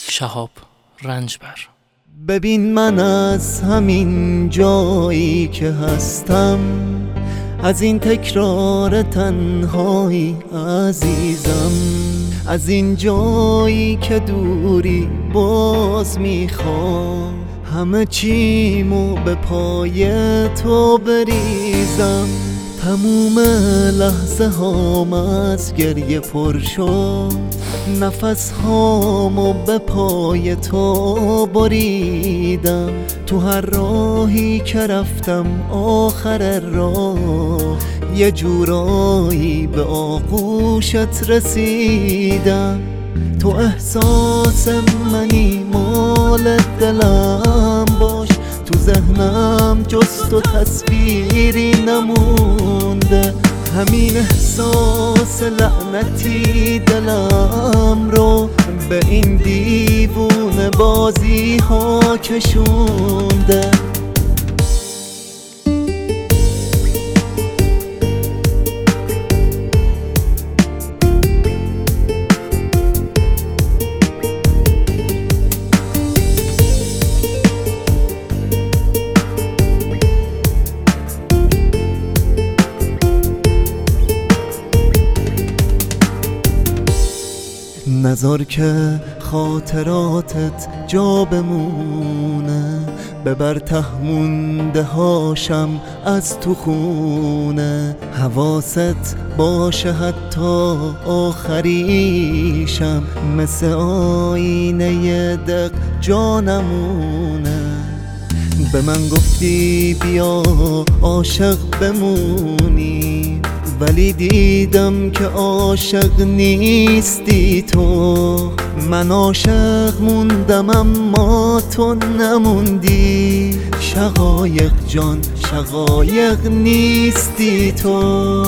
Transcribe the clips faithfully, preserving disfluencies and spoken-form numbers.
شهاب رنجبر. ببین من از همین جایی که هستم، از این تکرار تنهایی عزیزم، از این جایی که دوری باز میخوام همه چیمو به پای تو بریزم. تموم لحظه هام از گریه پر شد، نفس هامو به پای تو بریدم. تو هر راهی که رفتم آخر راه یه جورایی به آغوشت رسیدم. تو احساس منی مال دلم باش، تو ذهنم جز تو تصویری نمونده. همین احساس لعنتی دلم رو به این دیوونه بازی ها کشونده. نذار که خاطراتت جا بمونه، ببر ته مونده هاشم از تو خونه. حواست باشه حتی آخریشم، مثل آینه دق جا نمونه. به من گفتی بیا عاشق بمونی، ولی دیدم که عاشق نیستی تو. من عاشق موندم اما تو نموندی. شقایق جان شقایق نیستی تو.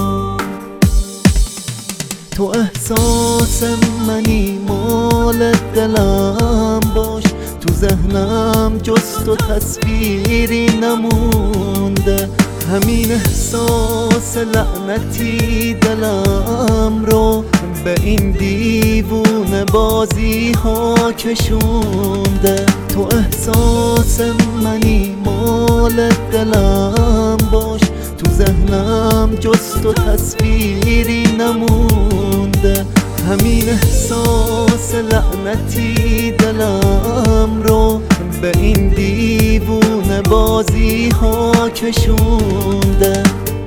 تو احساس منی مال دلم باش، تو ذهنم جز تو تصویری نمونده. همین احساس لعنتی دلم رو به این دیوونه بازی ها کشونده. تو احساس منی مال دلم باش، تو ذهنم جز تو تصویری نمونده. همین احساس لعنتی دلم رو به این دیوونه بازی ها کشونده.